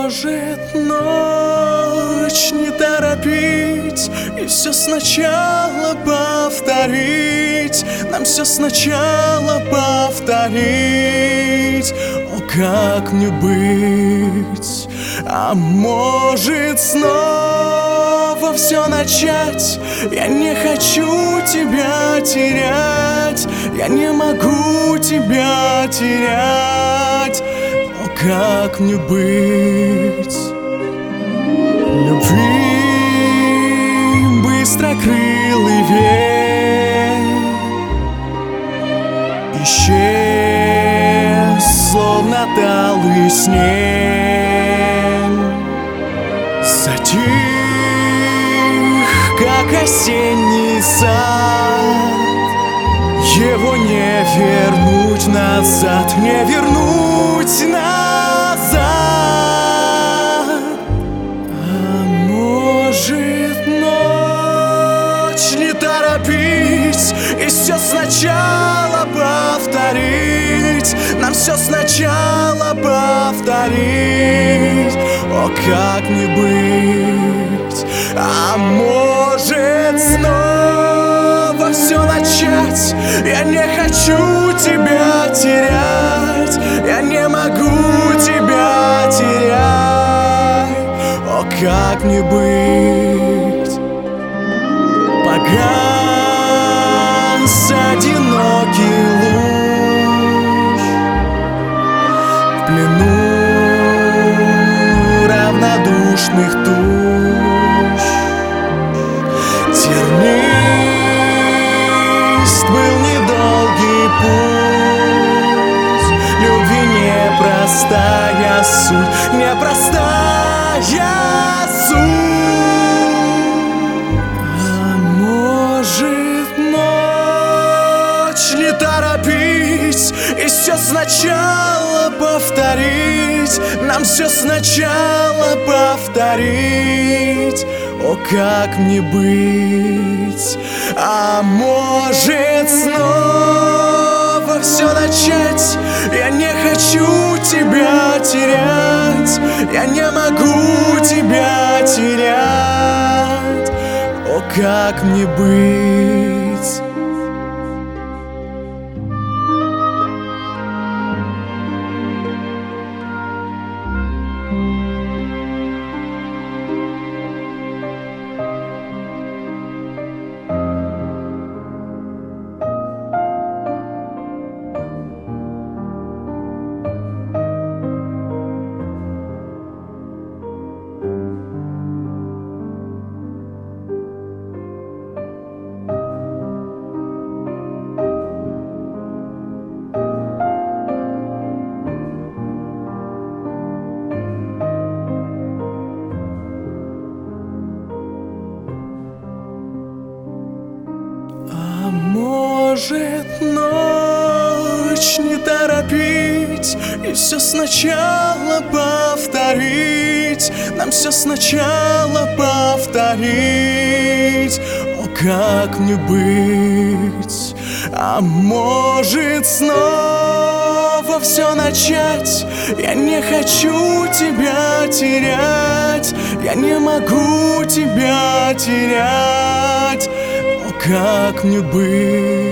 может ночь не торопить и все сначала повторить, нам все сначала повторить. О, как мне быть? А может снова все начать? Я не хочу тебя терять, я не могу тебя терять. О, как мне быть? Любви быстрокрылый ветер исчез, словно талый снег, затих, как осенний сад. Его не вернуть назад, не вернуть назад. А может ночь не торопить и все сначала повторить, нам все сначала повторить. О, как мне быть? А может снова все начать? Я не хочу тебя терять, я не могу тебя терять. О, как мне быть? Погас одинокий луч в плену равнодушных туч. Тернист был недолгий путь, любви непростая суть, непростая суть. А может ночь не торопить и все сначала повторить, нам все сначала повторить. О, как мне быть? А может снова все начать? Я не хочу тебя терять, я не могу тебя терять. О, как мне быть? А может ночь не торопить и все сначала повторить, нам все сначала повторить. О, как мне быть? А может снова все начать? Я не хочу тебя терять, я не могу тебя терять. О, как мне быть?